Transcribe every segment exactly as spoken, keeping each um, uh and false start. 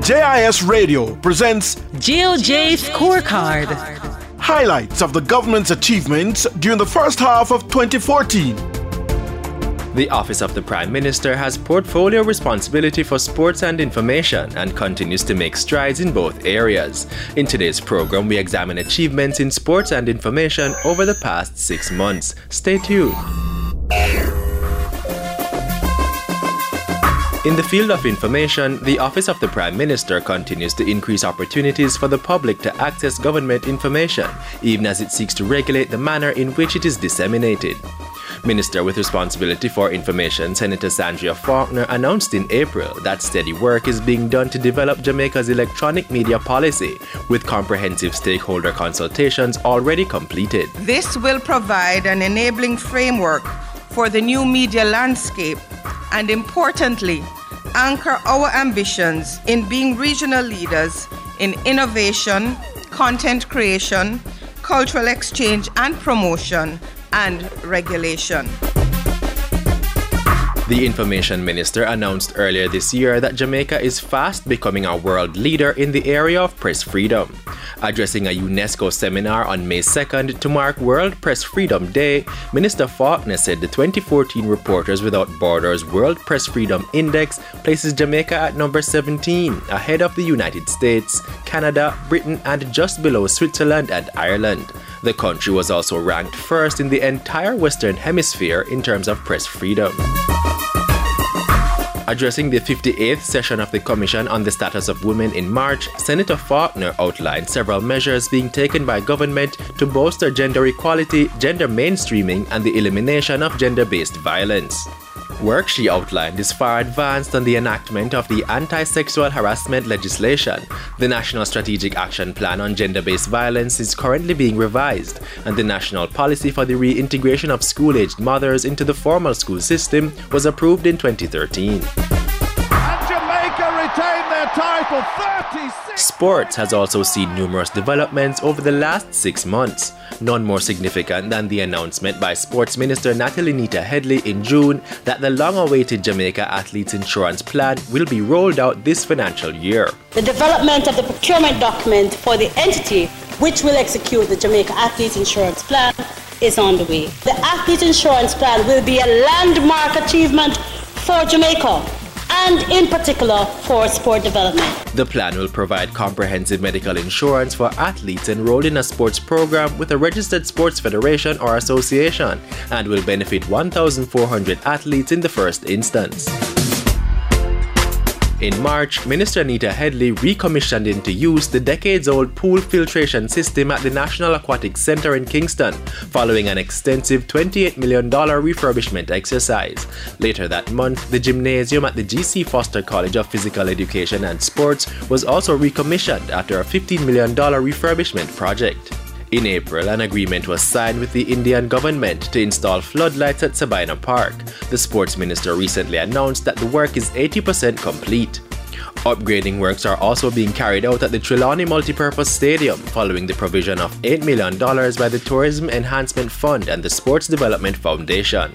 J I S Radio presents J O J Scorecard. Highlights of the government's achievements during the first half of twenty fourteen. The Office of the Prime Minister has portfolio responsibility for sports and information and continues to make strides in both areas. In today's program, we examine achievements in sports and information over the past six months. Stay tuned. In the field of information, the Office of the Prime Minister continues to increase opportunities for the public to access government information, even as it seeks to regulate the manner in which it is disseminated. Minister with responsibility for information, Senator Sandria Faulkner, announced in April that steady work is being done to develop Jamaica's electronic media policy, with comprehensive stakeholder consultations already completed. This will provide an enabling framework for the new media landscape and, importantly, anchor our ambitions in being regional leaders in innovation, content creation, cultural exchange and promotion, and regulation. The Information Minister announced earlier this year that Jamaica is fast becoming a world leader in the area of press freedom. Addressing a UNESCO seminar on May second to mark World Press Freedom Day, Minister Faulkner said the twenty fourteen Reporters Without Borders World Press Freedom Index places Jamaica at number seventeen, ahead of the United States, Canada, Britain, and just below Switzerland and Ireland. The country was also ranked first in the entire Western Hemisphere in terms of press freedom. Addressing the fifty-eighth session of the Commission on the Status of Women in March, Senator Faulkner outlined several measures being taken by government to bolster gender equality, gender mainstreaming, and the elimination of gender-based violence. Work, she outlined, is far advanced on the enactment of the anti-sexual harassment legislation. The National Strategic Action Plan on Gender-Based Violence is currently being revised, and the National Policy for the Reintegration of School-Aged Mothers into the formal school system was approved in twenty thirteen. And Jamaica retained their title thirty-six. Sports has also seen numerous developments over the last six months. None more significant than the announcement by Sports Minister Natalie Nita Headley in June that the long-awaited Jamaica Athletes Insurance Plan will be rolled out this financial year. The development of the procurement document for the entity which will execute the Jamaica Athletes Insurance Plan is on the way. The Athletes Insurance Plan will be a landmark achievement for Jamaica, and in particular for sport development. The plan will provide comprehensive medical insurance for athletes enrolled in a sports program with a registered sports federation or association, and will benefit one thousand four hundred athletes in the first instance. In March, Minister Nita Headley recommissioned into use the decades-old pool filtration system at the National Aquatic Centre in Kingston, following an extensive twenty-eight million dollars refurbishment exercise. Later that month, the gymnasium at the G C Foster College of Physical Education and Sports was also recommissioned after a fifteen million dollars refurbishment project. In April, an agreement was signed with the Indian government to install floodlights at Sabina Park. The sports minister recently announced that the work is eighty percent complete. Upgrading works are also being carried out at the Trelawney Multipurpose Stadium, following the provision of eight million dollars by the Tourism Enhancement Fund and the Sports Development Foundation.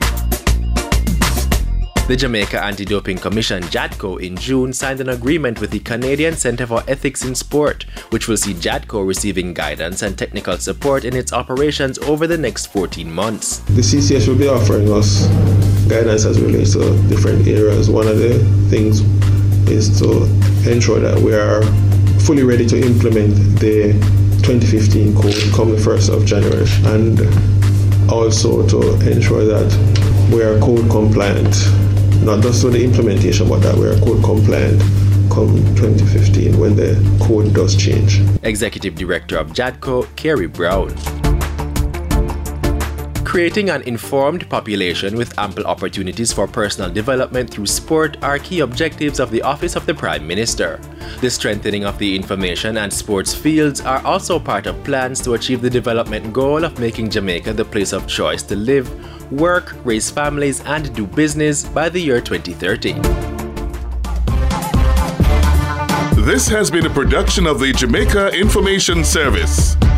The Jamaica Anti-Doping Commission, JADCO, in June signed an agreement with the Canadian Centre for Ethics in Sport, which will see JADCO receiving guidance and technical support in its operations over the next fourteen months. The C C S will be offering us guidance as it relates to different areas. One of the things is to ensure that we are fully ready to implement the twenty fifteen code come the first of January, and also to ensure that we are code compliant. Not just with the implementation, but that we are code compliant come twenty fifteen when the code does change. Executive Director of JADCO, Kerry Brown. Creating an informed population with ample opportunities for personal development through sport are key objectives of the Office of the Prime Minister. The strengthening of the information and sports fields are also part of plans to achieve the development goal of making Jamaica the place of choice to live, work, raise families, and do business by the year twenty thirty. This has been a production of the Jamaica Information Service.